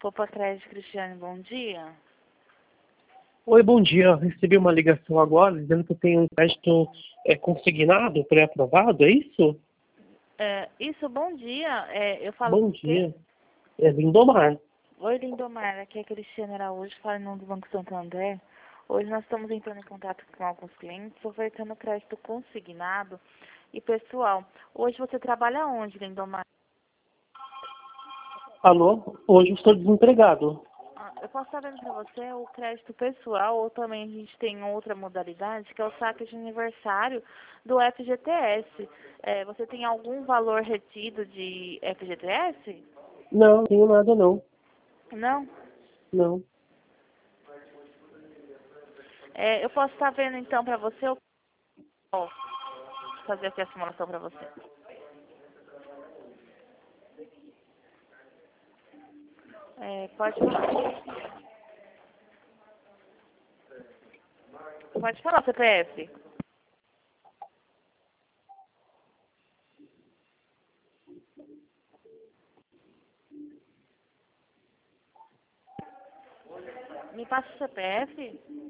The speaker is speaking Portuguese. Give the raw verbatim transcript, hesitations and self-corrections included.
Poupa Crédito, Cristiane, bom dia. Oi, bom dia. Eu recebi uma ligação agora dizendo que eu tenho um crédito é, consignado, pré-aprovado, é isso? É, isso, bom dia. É, eu falo Bom com quem? dia. É Lindomar. Oi, Lindomar, aqui é a Cristiane Araújo, falando do Banco Santander. Hoje nós estamos entrando em contato com alguns clientes, ofertando crédito consignado e pessoal. Hoje você trabalha onde, Lindomar? Alô? Hoje eu estou desempregado. Ah, eu posso estar vendo para você o crédito pessoal, ou também a gente tem outra modalidade, que é o saque de aniversário do F G T S. É, você tem algum valor retido de F G T S? Não, não tenho nada não. Não? Não. É, eu posso estar vendo então para você, eu posso fazer aqui a simulação para você. É, pode falar. Pode falar, C P F. Me passa o C P F?